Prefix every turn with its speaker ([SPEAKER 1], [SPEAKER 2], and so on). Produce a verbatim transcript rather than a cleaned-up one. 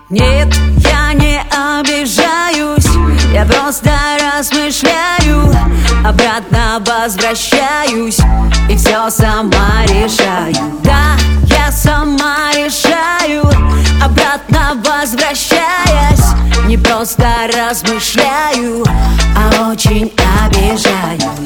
[SPEAKER 1] Нет, я не обижаюсь, я просто размышляю, обратно возвращаюсь и все сама решаю. Да, я сама решаю, обратно возвращаясь. Не просто размышляю, а очень обижаюсь.